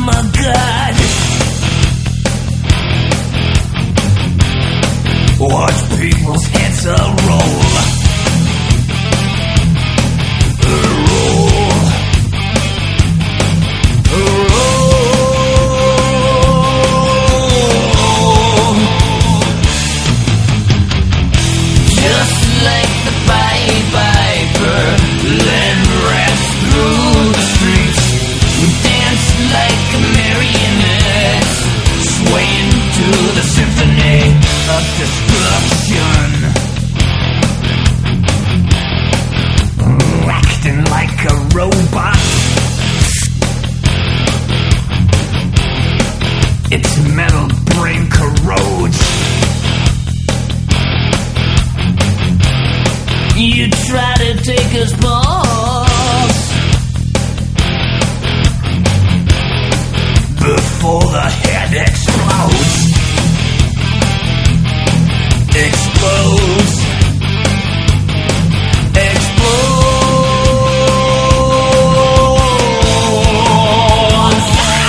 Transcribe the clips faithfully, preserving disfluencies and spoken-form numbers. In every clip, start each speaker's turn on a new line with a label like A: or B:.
A: my God. Watch people's heads a roll. Roll. Roll. Just like the Pied Piper, led rats through the streets. We dance like a marionette, swaying to the symphony of destruction. Acting like a robot. Its metal brain corrodes. You try to take us balls before the head explodes. Explodes. Explodes.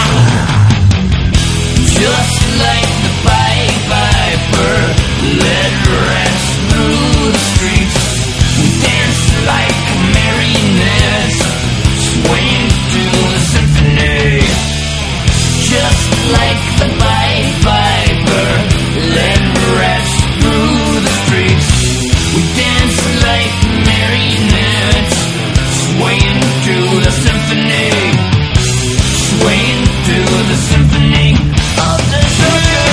A: Just like the Pied Piper, led rats through the streets. We dance like marionettes, swaying to the symphony. Just like the Pied Piper, led rats through the streets. We dance like marionettes, swaying to the symphony, swaying to the symphony of destruction.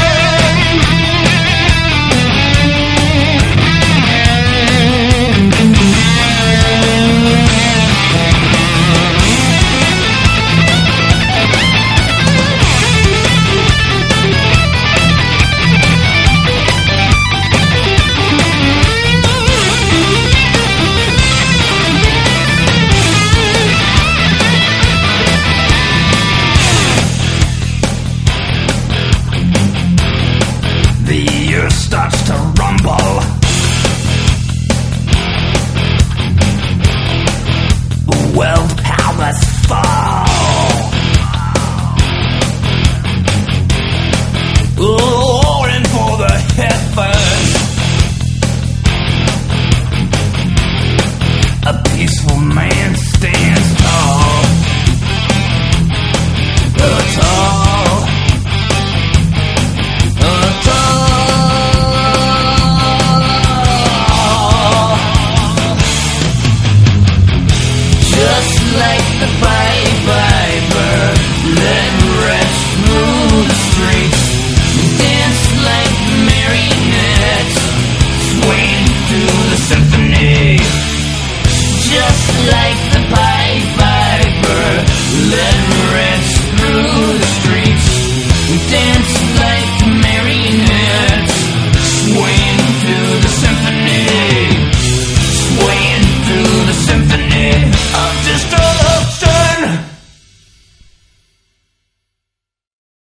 A: The earth starts to rumble. World powers fall. Roaring for the heavens. A peaceful man stands